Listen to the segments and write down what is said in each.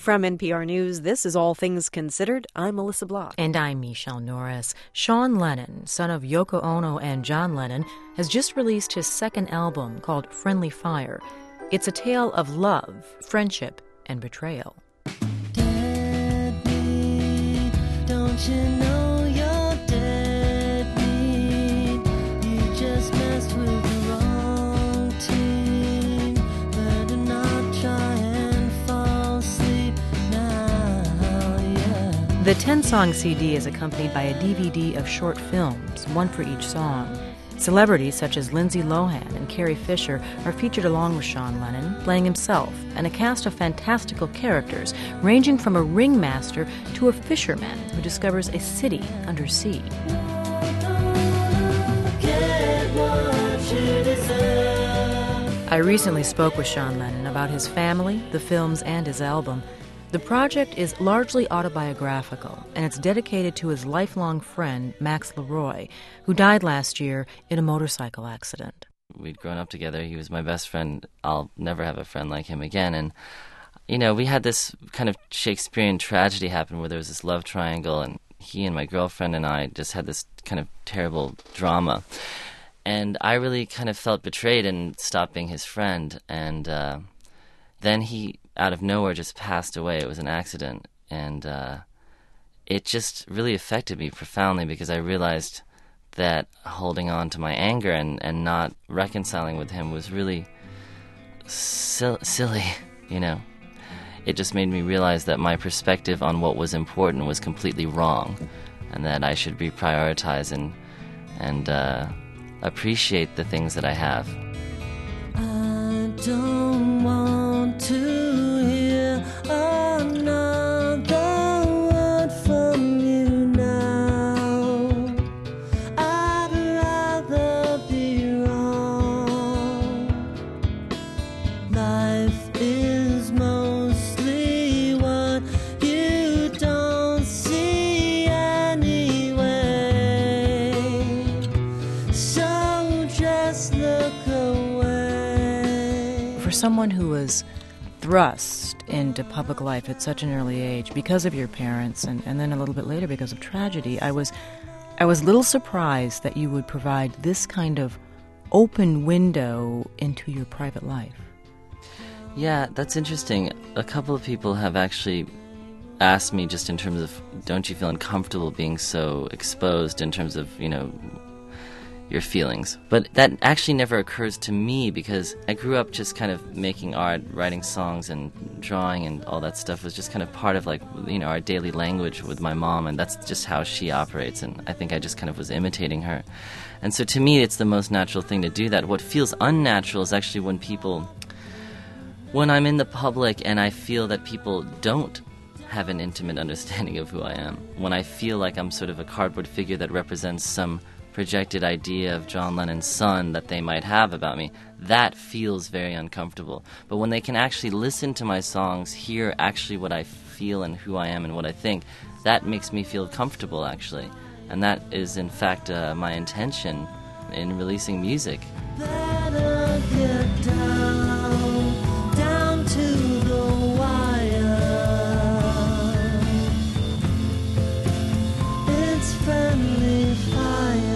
From NPR News, this is All Things Considered. I'm Melissa Block. And I'm Michelle Norris. Sean Lennon, son of Yoko Ono and John Lennon, has just released his second album called Friendly Fire. It's a tale of love, friendship, and betrayal. Deadbeat, don't you know you're deadbeat? You just messed with the wrong team. Better not try and fall asleep now, yeah. The 10-song CD is accompanied by a DVD of short films, one for each song. Celebrities such as Lindsay Lohan and Carrie Fisher are featured along with Sean Lennon, playing himself, and a cast of fantastical characters, ranging from a ringmaster to a fisherman who discovers a city under sea. I recently spoke with Sean Lennon about his family, the films, and his album. The project is largely autobiographical, and it's dedicated to his lifelong friend, Max Leroy, who died last year in a motorcycle accident. We'd grown up together. He was my best friend. I'll never have a friend like him again. And, you know, we had this kind of Shakespearean tragedy happen where there was this love triangle, and he and my girlfriend and I just had this kind of terrible drama. And I really kind of felt betrayed and stopped being his friend. And then he, out of nowhere, just passed away. It was an accident. And it just really affected me profoundly because I realized that holding on to my anger and not reconciling with him was really silly, you know. It just made me realize that my perspective on what was important was completely wrong and that I should reprioritize and appreciate the things that I have. I don't want to hear another word from you now. I'd rather be wrong. Life is mostly what you don't see anyway. So just look away. For someone who was thrust into public life at such an early age because of your parents and then a little bit later because of tragedy, I was a little surprised that you would provide this kind of open window into your private life. Yeah, that's interesting. A couple of people have actually asked me just in terms of, don't you feel uncomfortable being so exposed in terms of, you know, your feelings? But that actually never occurs to me because I grew up just kind of making art, writing songs and drawing, and all that stuff was just kind of part of, like, you know, our daily language with my mom, and that's just how she operates, and I think I just kind of was imitating her. And so to me, it's the most natural thing to do that. What feels unnatural is actually when I'm in the public and I feel that people don't have an intimate understanding of who I am, when I feel like I'm sort of a cardboard figure that represents some projected idea of John Lennon's son that they might have about me, that feels very uncomfortable. But when they can actually listen to my songs, hear actually what I feel and who I am and what I think, that makes me feel comfortable, actually. And that is, in fact, my intention in releasing music. Better get down to the wire. It's friendly fire.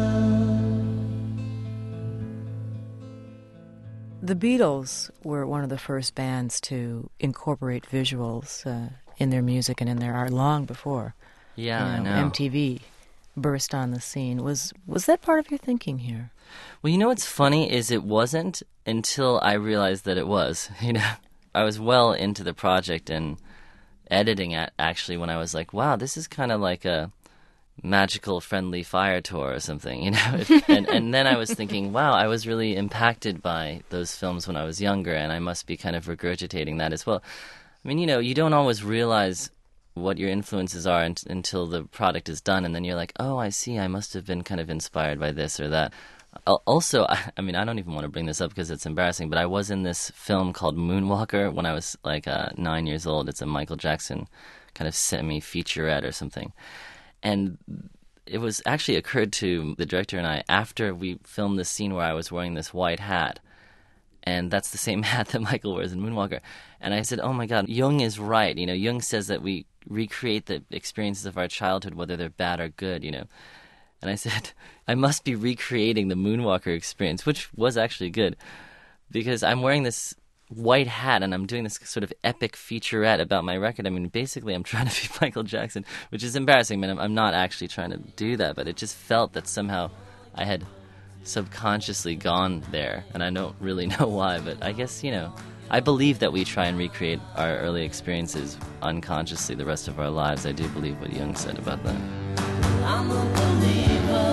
The Beatles were one of the first bands to incorporate visuals in their music and in their art long before I know. MTV burst on the scene. Was that part of your thinking here? Well, you know what's funny is it wasn't until I realized that it was. You know, I was well into the project and editing it actually when I was like, wow, this is kind of like a magical friendly fire tour or something, you know. And then I was thinking, wow, I was really impacted by those films when I was younger, and I must be kind of regurgitating that as well. I mean, you know, you don't always realize what your influences are until the product is done, and then you're like, oh, I see, I must have been kind of inspired by this or that. Also, I mean, I don't even want to bring this up because it's embarrassing, but I was in this film called Moonwalker when I was like 9 years old. It's a Michael Jackson kind of semi-featurette or something. And it was actually occurred to the director and I after we filmed this scene where I was wearing this white hat. And that's the same hat that Michael wears in Moonwalker. And I said, oh my God, Jung is right. Jung says that we recreate the experiences of our childhood, whether they're bad or good, And I said, I must be recreating the Moonwalker experience, which was actually good, because I'm wearing this white hat and I'm doing this sort of epic featurette about my record. I mean, basically I'm trying to be Michael Jackson, which is embarrassing. I mean, I'm not actually trying to do that, but it just felt that somehow I had subconsciously gone there, and I don't really know why, but I guess, I believe that we try and recreate our early experiences unconsciously the rest of our lives. I do believe what Jung said about that. I'm a believer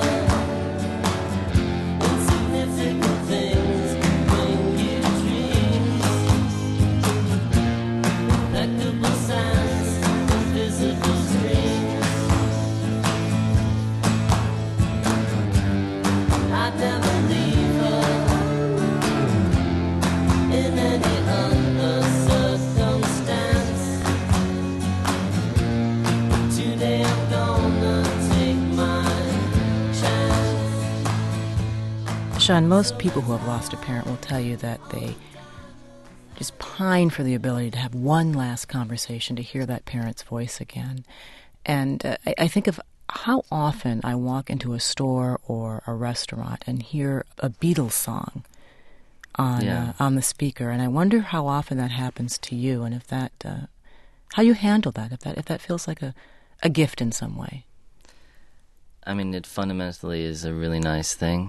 in significant things bring you dreams, impeccable sense of physical dreams. I never leave her in any other circumstance. Today I'm gonna take my chance. Sean, most people who have lost a parent will tell you that they just pine for the ability to have one last conversation, to hear that parent's voice again. And I think of how often I walk into a store or a restaurant and hear a Beatles song on the speaker, and I wonder how often that happens to you, and if that, how you handle that, if that feels like a gift in some way. I mean, it fundamentally is a really nice thing.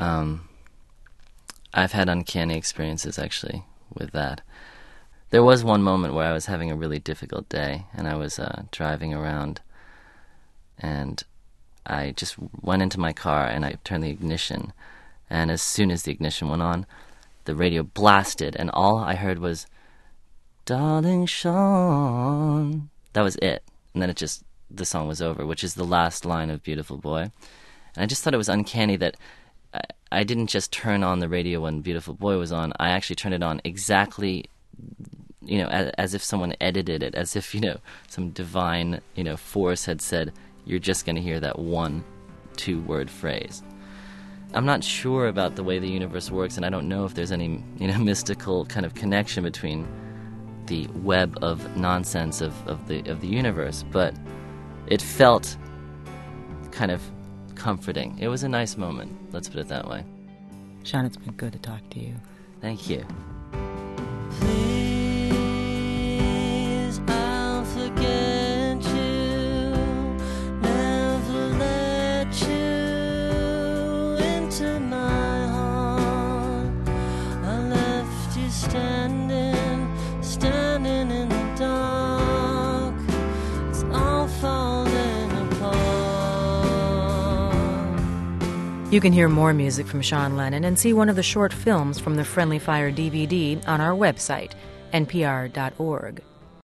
I've had uncanny experiences, actually, with that. There was one moment where I was having a really difficult day, and I was driving around, and I just went into my car, and I turned the ignition, and as soon as the ignition went on, the radio blasted, and all I heard was, "Darling Sean." That was it. And then the song was over, which is the last line of Beautiful Boy. And I just thought it was uncanny that I didn't just turn on the radio when Beautiful Boy was on. I actually turned it on exactly, as if someone edited it, as if, some divine, force had said, you're just going to hear that 1-2 word phrase. I'm not sure about the way the universe works, and I don't know if there's any, mystical kind of connection between the web of nonsense of the universe, but it felt kind of comforting. It was a nice moment, let's put it that way. Sean, it's been good to talk to you. Thank you. Please, I'll forget you, never let you into my heart. I left you standing in the dark. It's all falling apart. You can hear more music from Sean Lennon and see one of the short films from the Friendly Fire DVD on our website, npr.org.